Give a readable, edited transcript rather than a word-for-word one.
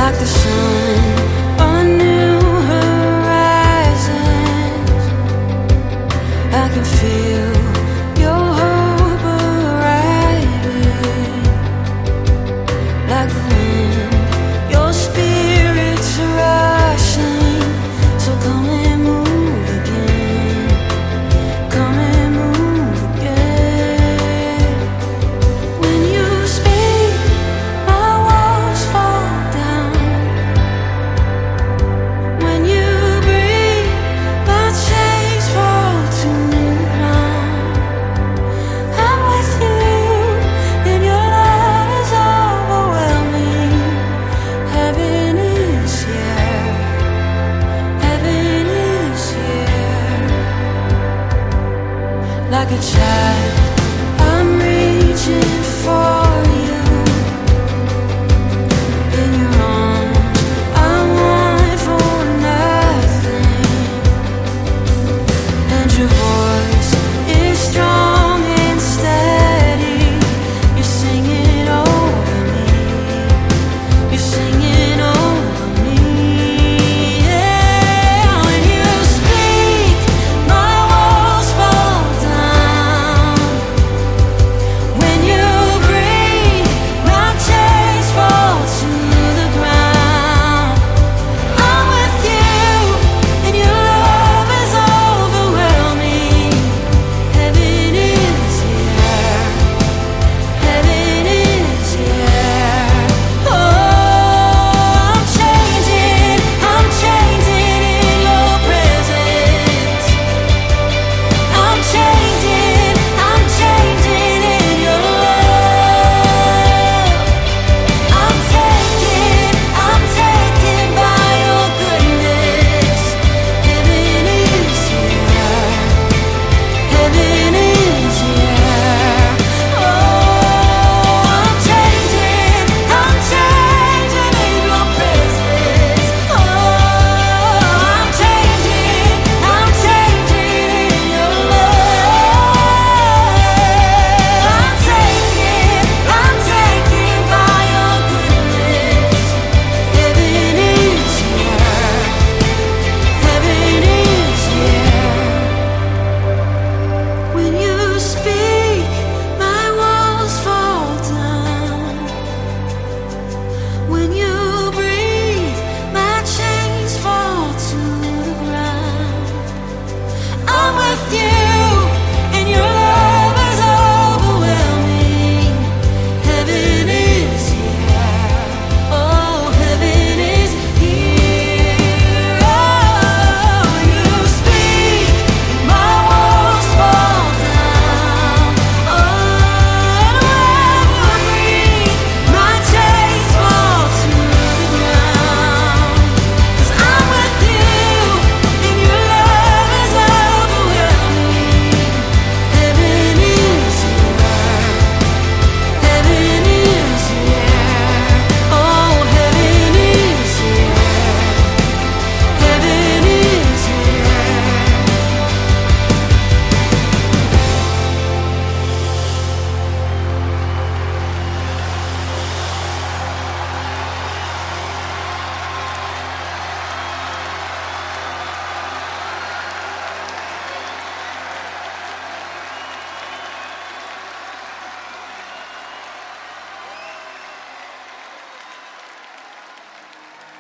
like the sun, a new horizons. I can feel your hope arriving, like the wind, your spirit's rushing. So come and move again, come and move again. When you speak, my walls fall down. When you breathe, my chains fall to the ground. I'm with you, and your love is overwhelming. Heaven is here, heaven is here. Like a child